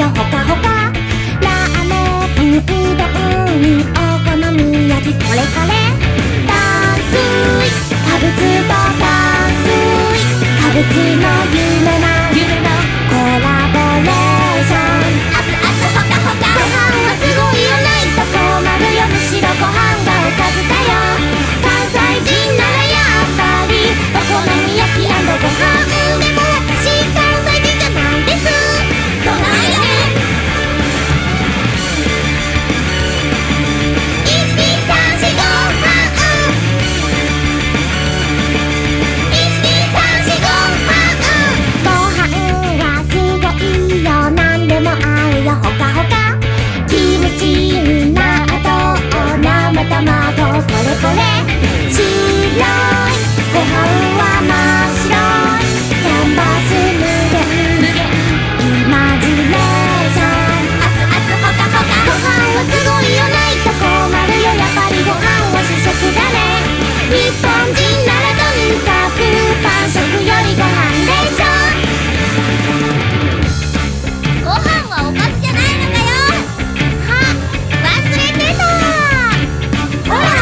よほかほか。ラーメンうどんにお好み焼きこれこれ。炭水化物と炭水化物の夢なコラボレーション。熱々ほかほか。ご飯はすごいよないと困るよ。むしろご飯がおかずだよ。関西人ならやっぱりお好み焼き&ご飯。でも私関西人じゃないです。どないやねん。1234ご飯。1234ご飯。ご飯はすごいよ。なんでも合うよほかほか。キムチに納豆生卵これこれ。白いご飯は真っ白いキャンバス無限イマジネーション。熱々ほかほか。ご飯はすごいよないと困るよ。やっぱりご飯は主食だね。日本人ならとにかくパン食よりご飯でしょ。ご飯はおかずじゃないのかよ。は忘れてた。ほら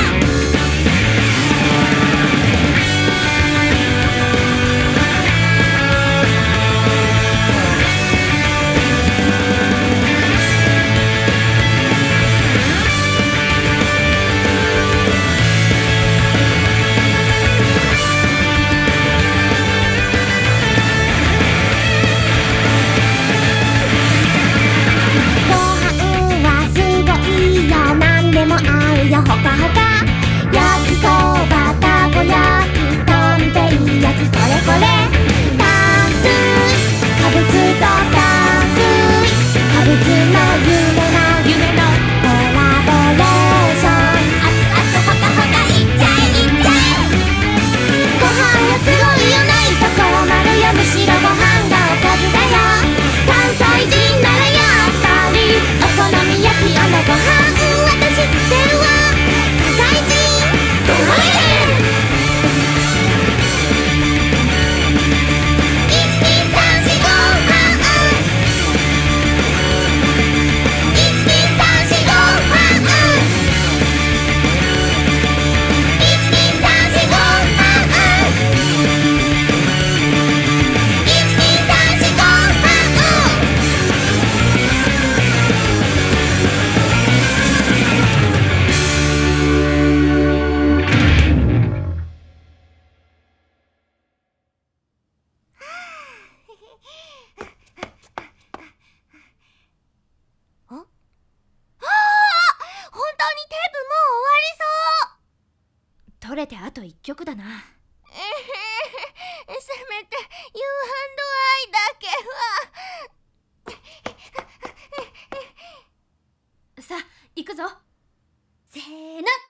合うよほかほか。焼きそばたこ焼きとんぺい焼きこれこれ。炭水化物と炭水化物の夢のコラボレーション。熱々ほかほか。いっちゃえいっちゃえ。ご飯はすごいよないと困るよ。むしろご飯がおかずだよ。関西人ならやっぱりお好み焼き&ご飯。私ってるわ関西人。どないやねん。1234ご飯。1234ご飯。1234ご飯。1234ご飯。本当にテープもう終わりそう。 取れてあと1曲だな。